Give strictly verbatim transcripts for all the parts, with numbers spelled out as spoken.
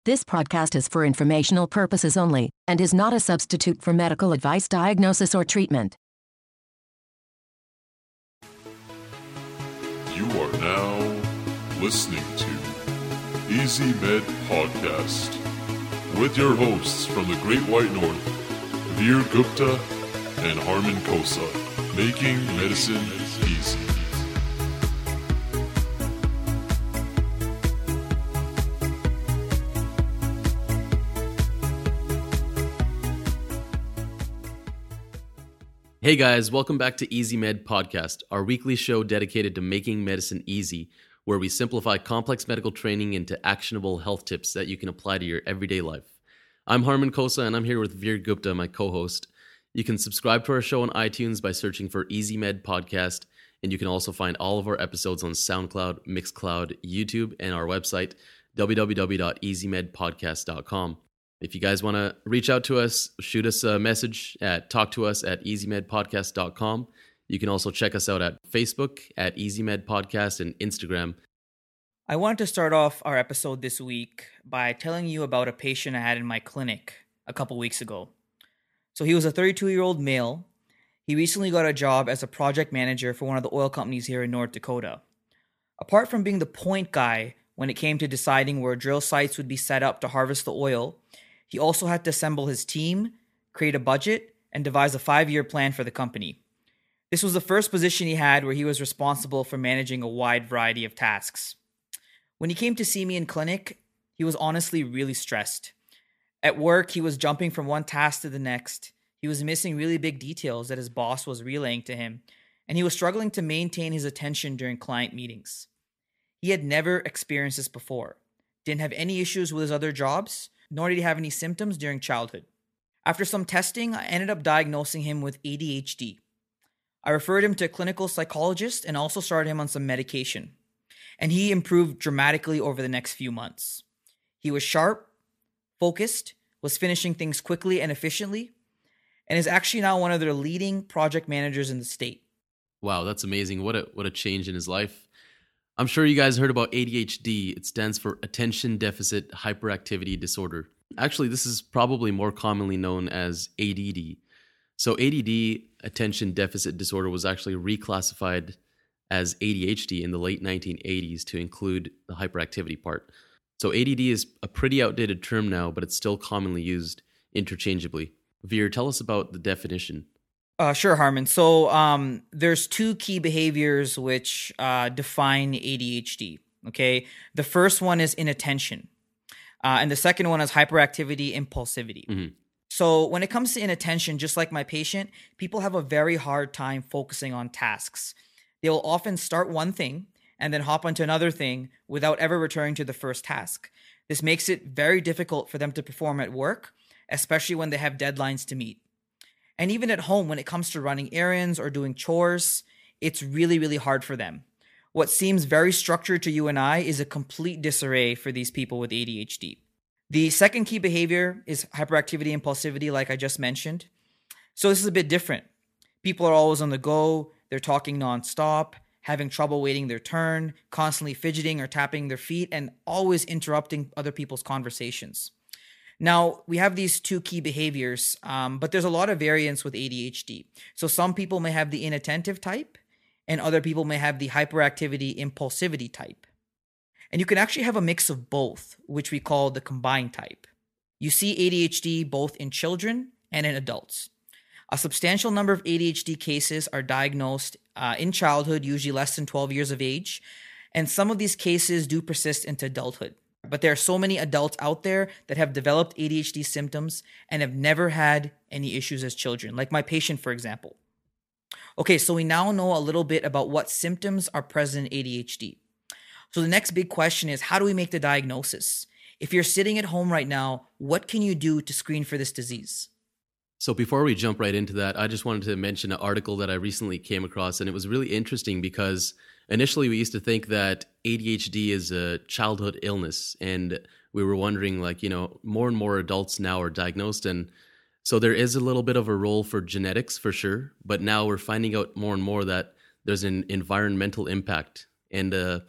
This podcast is for informational purposes only and is not a substitute for medical advice, diagnosis, or treatment. You are now listening to Easy Med Podcast with your hosts from the Great White North, Veer Gupta and Harman Kosa, making medicine easy. Hey guys, welcome back to Easy Med Podcast, our weekly show dedicated to making medicine easy, where we simplify complex medical training into actionable health tips that you can apply to your everyday life. I'm Harman Kosa, and I'm here with Veer Gupta, my co-host. You can subscribe to our show on iTunes by searching for Easy Med Podcast, and you can also find all of our episodes on SoundCloud, Mixcloud, YouTube, and our website, w w w dot easy med podcast dot com. If you guys want to reach out to us, shoot us a message at talk to us at easy med podcast dot com. You can also check us out at Facebook at Easy Med Podcast and Instagram. I wanted to start off our episode this week by telling you about a patient I had in my clinic a couple weeks ago. So he was a thirty-two-year-old male. He recently got a job as a project manager for one of the oil companies here in North Dakota. Apart from being the point guy when it came to deciding where drill sites would be set up to harvest the oil, he also had to assemble his team, create a budget, and devise a five-year plan for the company. This was the first position he had where he was responsible for managing a wide variety of tasks. When he came to see me in clinic, he was honestly really stressed. At work, he was jumping from one task to the next. He was missing really big details that his boss was relaying to him, and he was struggling to maintain his attention during client meetings. He had never experienced this before, didn't have any issues with his other jobs, nor did he have any symptoms during childhood. After some testing, I ended up diagnosing him with A D H D. I referred him to a clinical psychologist and also started him on some medication. And he improved dramatically over the next few months. He was sharp, focused, was finishing things quickly and efficiently, and is actually now one of their leading project managers in the state. Wow, that's amazing. What a what a change in his life. I'm sure you guys heard about A D H D. It stands for Attention Deficit Hyperactivity Disorder. Actually, this is probably more commonly known as A D D. So A D D, Attention Deficit Disorder, was actually reclassified as A D H D in the late nineteen eighties to include the hyperactivity part. So A D D is a pretty outdated term now, but it's still commonly used interchangeably. Veer, tell us about the definition. Uh, sure, Harman. So um, there's two key behaviors which uh, define A D H D. Okay, the first one is inattention, uh, and the second one is hyperactivity impulsivity. Mm-hmm. So when it comes to inattention, just like my patient, people have a very hard time focusing on tasks. They will often start one thing and then hop onto another thing without ever returning to the first task. This makes it very difficult for them to perform at work, especially when they have deadlines to meet. And even at home, when it comes to running errands or doing chores, it's really, really hard for them. What seems very structured to you and I is a complete disarray for these people with A D H D. The second key behavior is hyperactivity impulsivity, like I just mentioned. So this is a bit different. People are always on the go, they're talking nonstop, having trouble waiting their turn, constantly fidgeting or tapping their feet, and always interrupting other people's conversations. Now, we have these two key behaviors, um, but there's a lot of variance with A D H D. So some people may have the inattentive type, and other people may have the hyperactivity impulsivity type. And you can actually have a mix of both, which we call the combined type. You see A D H D both in children and in adults. A substantial number of A D H D cases are diagnosed uh, in childhood, usually less than twelve years of age, and some of these cases do persist into adulthood. But there are so many adults out there that have developed A D H D symptoms and have never had any issues as children, like my patient, for example. Okay, so we now know a little bit about what symptoms are present in A D H D. So the next big question is, how do we make the diagnosis? If you're sitting at home right now, what can you do to screen for this disease? So before we jump right into that, I just wanted to mention an article that I recently came across, and it was really interesting because initially we used to think that A D H D is a childhood illness, and we were wondering, like, you know, more and more adults now are diagnosed, and so there is a little bit of a role for genetics for sure, but now we're finding out more and more that there's an environmental impact, and uh, there's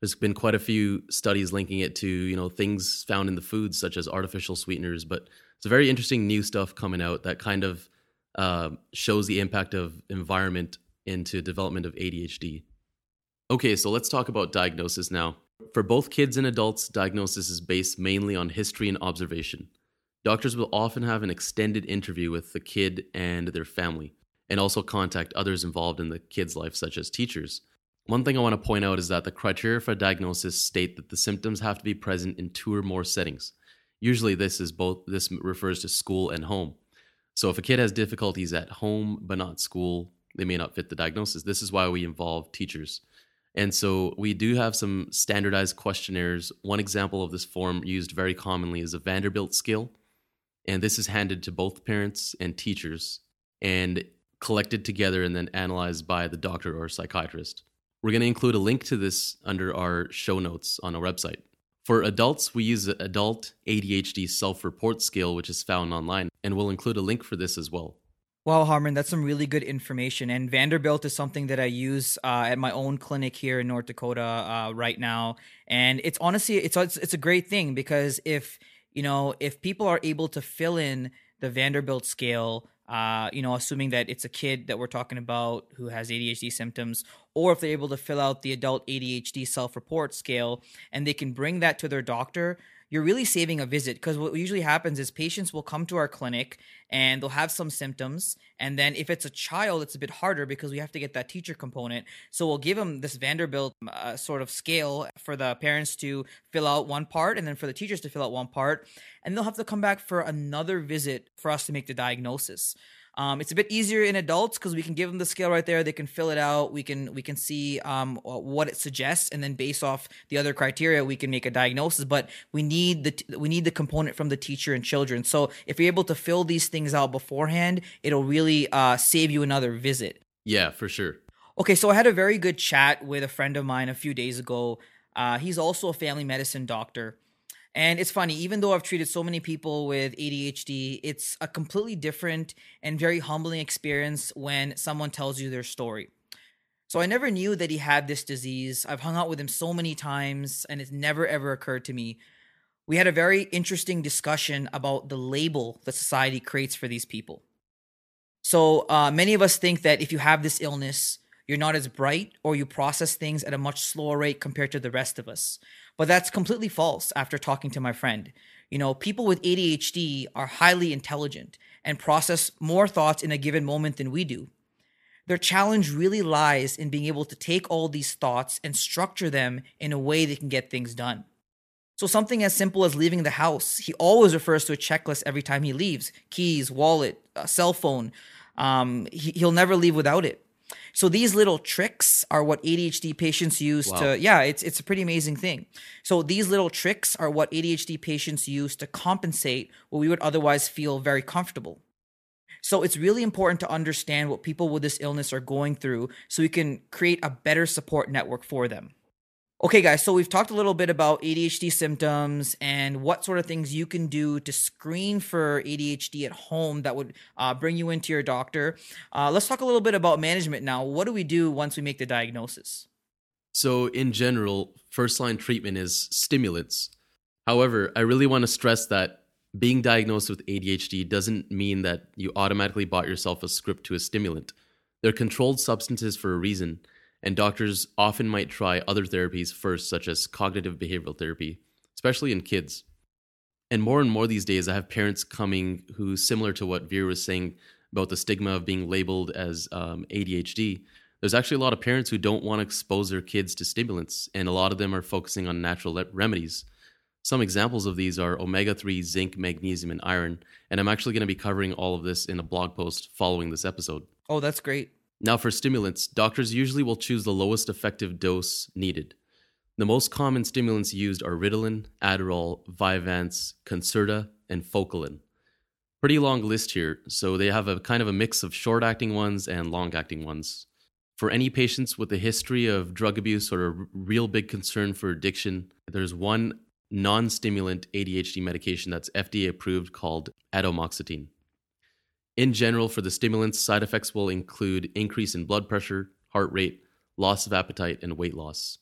There's been quite a few studies linking it to, you know, things found in the foods such as artificial sweeteners, but it's a very interesting new stuff coming out that kind of uh, shows the impact of environment into development of A D H D. Okay, so let's talk about diagnosis now. For both kids and adults, diagnosis is based mainly on history and observation. Doctors will often have an extended interview with the kid and their family, and also contact others involved in the kid's life, such as teachers. One thing I want to point out is that the criteria for diagnosis state that the symptoms have to be present in two or more settings. Usually this is both, this refers to school and home. So if a kid has difficulties at home but not school, they may not fit the diagnosis. This is why we involve teachers. And so we do have some standardized questionnaires. One example of this form used very commonly is a Vanderbilt scale. And this is handed to both parents and teachers and collected together and then analyzed by the doctor or psychiatrist. We're going to include a link to this under our show notes on our website. For adults, we use the Adult A D H D Self-Report Scale, which is found online, and we'll include a link for this as well. Wow, Harmon, that's some really good information. And Vanderbilt is something that I use uh, at my own clinic here in North Dakota uh, right now. And it's honestly, it's, it's it's a great thing because if, you know, if people are able to fill in the Vanderbilt scale, uh, you know, assuming that it's a kid that we're talking about who has A D H D symptoms, or if they're able to fill out the Adult A D H D Self-Report Scale and they can bring that to their doctor, you're really saving a visit. Because what usually happens is patients will come to our clinic and they'll have some symptoms. And then if it's a child, it's a bit harder because we have to get that teacher component. So we'll give them this Vanderbilt uh, sort of scale for the parents to fill out one part and then for the teachers to fill out one part. And they'll have to come back for another visit for us to make the diagnosis. Um, it's a bit easier in adults because we can give them the scale right there. They can fill it out. We can we can see um, what it suggests, and then based off the other criteria, we can make a diagnosis. But we need the we need the component from the teacher and children. So if you're able to fill these things out beforehand, it'll really uh, save you another visit. Yeah, for sure. Okay, so I had a very good chat with a friend of mine a few days ago. Uh, he's also a family medicine doctor. And it's funny, even though I've treated so many people with A D H D, it's a completely different and very humbling experience when someone tells you their story. So I never knew that he had this disease. I've hung out with him so many times, and it's never, ever occurred to me. We had a very interesting discussion about the label that society creates for these people. So uh, many of us think that if you have this illness, you're not as bright or you process things at a much slower rate compared to the rest of us. But that's completely false after talking to my friend. You know, people with A D H D are highly intelligent and process more thoughts in a given moment than we do. Their challenge really lies in being able to take all these thoughts and structure them in a way that can get things done. So something as simple as leaving the house, he always refers to a checklist every time he leaves. Keys, wallet, uh, cell phone. Um, he, he'll never leave without it. So these little tricks are what A D H D patients use Wow. to, yeah, it's it's a pretty amazing thing. So these little tricks are what A D H D patients use to compensate what we would otherwise feel very comfortable. So it's really important to understand what people with this illness are going through so we can create a better support network for them. Okay, guys, so we've talked a little bit about A D H D symptoms and what sort of things you can do to screen for A D H D at home that would uh, bring you into your doctor. Uh, let's talk a little bit about management now. What do we do once we make the diagnosis? So in general, first-line treatment is stimulants. However, I really want to stress that being diagnosed with A D H D doesn't mean that you automatically bought yourself a script to a stimulant. They're controlled substances for a reason, and doctors often might try other therapies first, such as cognitive behavioral therapy, especially in kids. And more and more these days, I have parents coming who, similar to what Veer was saying about the stigma of being labeled as um, A D H D, there's actually a lot of parents who don't want to expose their kids to stimulants, and a lot of them are focusing on natural le- remedies. Some examples of these are omega three, zinc, magnesium, and iron, and I'm actually going to be covering all of this in a blog post following this episode. Oh, that's great. Now for stimulants, doctors usually will choose the lowest effective dose needed. The most common stimulants used are Ritalin, Adderall, Vyvanse, Concerta, and Focalin. Pretty long list here, so they have a kind of a mix of short-acting ones and long-acting ones. For any patients with a history of drug abuse or a real big concern for addiction, there's one non-stimulant A D H D medication that's F D A approved called atomoxetine. In general, for the stimulants, side effects will include increase in blood pressure, heart rate, loss of appetite, and weight loss.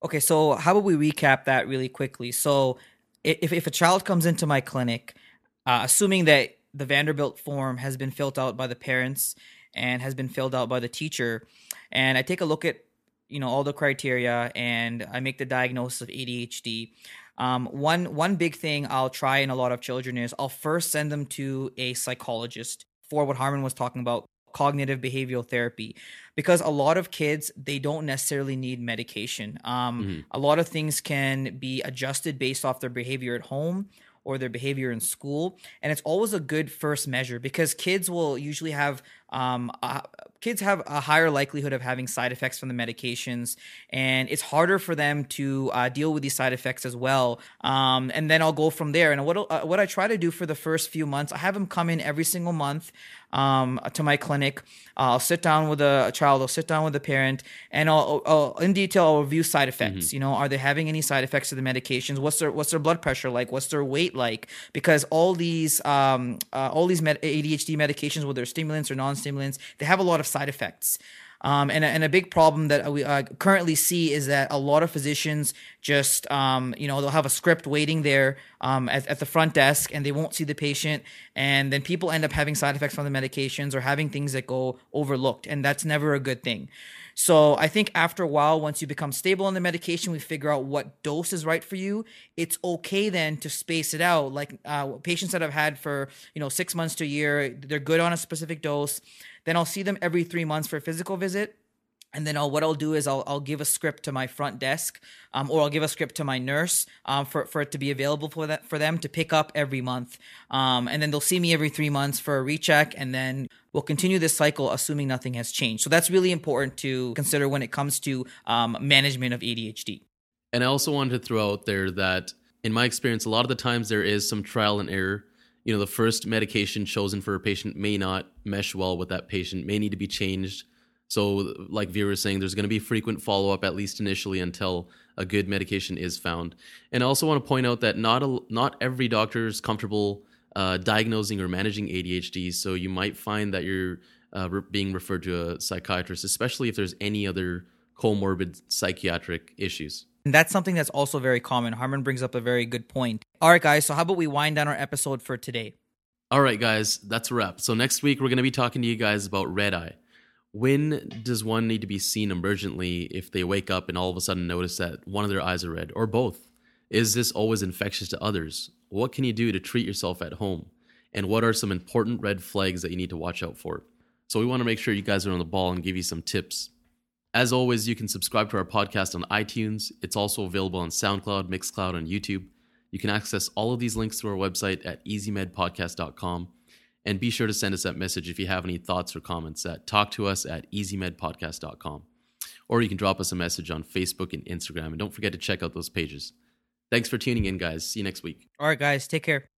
Okay, so how about we recap that really quickly? So if, if a child comes into my clinic, uh, assuming that the Vanderbilt form has been filled out by the parents and has been filled out by the teacher, and I take a look at, you know, all the criteria and I make the diagnosis of A D H D. Um, one one big thing I'll try in a lot of children is I'll first send them to a psychologist for what Harmon was talking about, cognitive behavioral therapy, because a lot of kids, they don't necessarily need medication. Um, mm-hmm. A lot of things can be adjusted based off their behavior at home or their behavior in school. And it's always a good first measure because kids will usually have um, uh, kids have a higher likelihood of having side effects from the medications, and it's harder for them to uh, deal with these side effects as well. Um, and then I'll go from there. And what uh, what I try to do for the first few months, I have them come in every single month um, to my clinic. Uh, I'll sit down with a, a child, I'll sit down with a parent, and I'll, I'll in detail I'll review side effects. Mm-hmm. You know, are they having any side effects to the medications? What's their what's their blood pressure like? What's their weight like? Because all these um, uh, all these med- A D H D medications, whether stimulants or non-stimulants, they have a lot of side effects. Um, and, and a big problem that we uh, currently see is that a lot of physicians just, um, you know, they'll have a script waiting there um, at, at the front desk and they won't see the patient. And then people end up having side effects from the medications or having things that go overlooked. And that's never a good thing. So I think after a while, once you become stable on the medication, we figure out what dose is right for you. It's okay then to space it out. Like uh, patients that I've had for, you know, six months to a year, they're good on a specific dose. Then I'll see them every three months for a physical visit. And then I'll, what I'll do is I'll, I'll give a script to my front desk um, or I'll give a script to my nurse um, for, for it to be available for that for them to pick up every month. Um, and then they'll see me every three months for a recheck. And then we'll continue this cycle assuming nothing has changed. So that's really important to consider when it comes to um, management of A D H D. And I also wanted to throw out there that in my experience, a lot of the times there is some trial and error. You know, the first medication chosen for a patient may not mesh well with that patient, may need to be changed. So like Veer was saying, there's going to be frequent follow-up, at least initially, until a good medication is found. And I also want to point out that not a, not every doctor is comfortable uh, diagnosing or managing A D H D. So you might find that you're uh, re- being referred to a psychiatrist, especially if there's any other comorbid psychiatric issues. And that's something that's also very common. Harmon brings up a very good point. All right, guys, so how about we wind down our episode for today? All right, guys, that's a wrap. So next week, we're going to be talking to you guys about red eye. When does one need to be seen emergently if they wake up and all of a sudden notice that one of their eyes are red, or both? Is this always infectious to others? What can you do to treat yourself at home? And what are some important red flags that you need to watch out for? So we want to make sure you guys are on the ball and give you some tips. As always, you can subscribe to our podcast on iTunes. It's also available on SoundCloud, Mixcloud, and YouTube. You can access all of these links through our website at easy med podcast dot com. And be sure to send us that message if you have any thoughts or comments at talk to us at easy med podcast dot com. Or you can drop us a message on Facebook and Instagram. And don't forget to check out those pages. Thanks for tuning in, guys. See you next week. All right, guys. Take care.